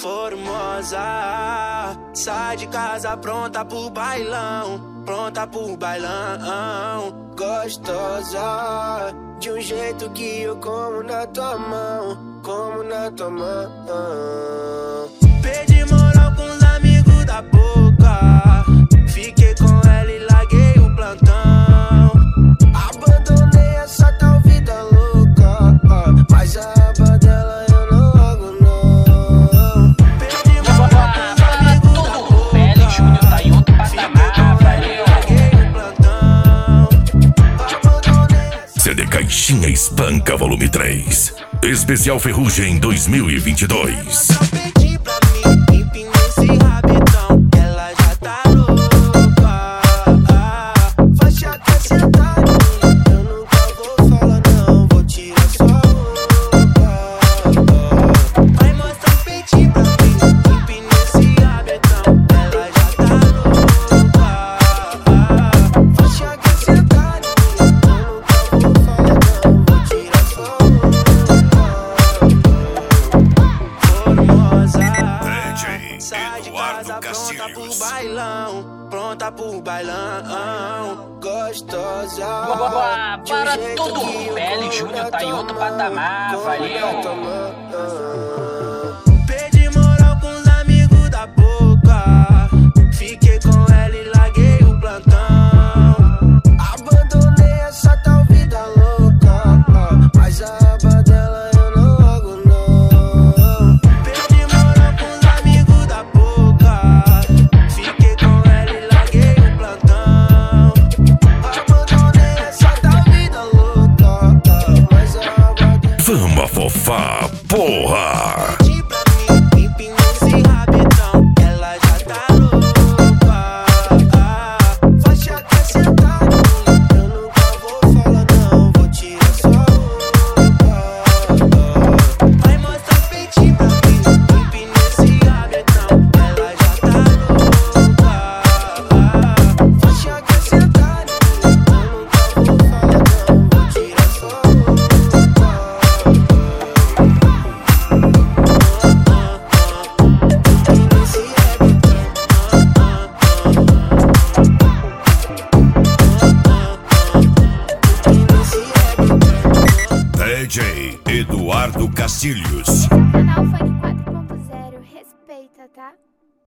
Formosa, sai de casa pronta pro bailão, pronta pro bailão. Gostosa, de um jeito que eu como na tua mão, como na tua mão. Perdi moral com os amigos da boca, fiquei com ela e larguei o plantão. Abandonei essa tal vida louca, mas a aba dela eu não largo não. Perdi moral com os amigos da boca, Pele Júnior tá em outro patamar, valeu. larguei o plantão. CD Caixinha Espanca Volume 3. Especial Ferrugem 2022. Só pedi pra mim, empina esse rabetão, ela já tá louca. Faixa quer sentar em mim, eu nunca vou falar não, vou tirar sua roupa. Vai mostrar um peitinho pra mim, empina esse rabetão, ela já tá louca. Faixa quer sentar em mim, eu nunca vou falar não, vou tirar sua roupa. Sai de casa pronta pro bailão, pronta pro bailão. Gostosa, Para tudo, Pele Júnior tá em outro patamar, valeu. Perdi moral com os amigos da boca, fiquei com ela e larguei o plantão. Abandonei essa tal vida louca, mas a aba dela eu não largo não. Perdi moral com os amigos da boca, fiquei com ela e larguei o plantão. Abandonei essa tal vida louca, mas a aba dela. Vamos afofar, porra! Pedi pra mim, empina esse rabetão, ela já tá louca. Faixa quer sentar em mim, eu nunca vou falar não, vou tirar sua roupa. Vai mostrar um peitinho pra mim, empina esse rabetão, ela já tá louca. Faixa quer sentar em mim, eu nunca vou falar não, vou tirar sua roupa. DJ Eduardo Castilhos. Canal Funk 4.0, respeita, tá?